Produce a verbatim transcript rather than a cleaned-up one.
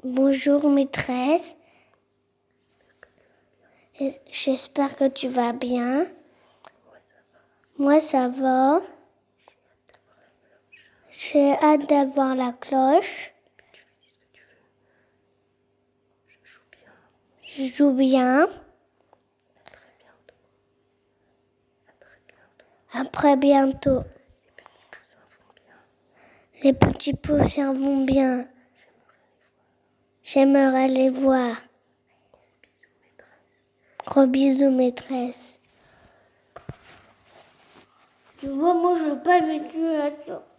Bonjour maîtresse. J'espère que tu vas bien. Moi ça va. J'ai hâte d'avoir la cloche. Je joue bien. Après bientôt. Les petits poussins vont bien. J'aimerais les voir. Gros bisous, maîtresse. Tu vois, moi, je veux pas habituer à ça.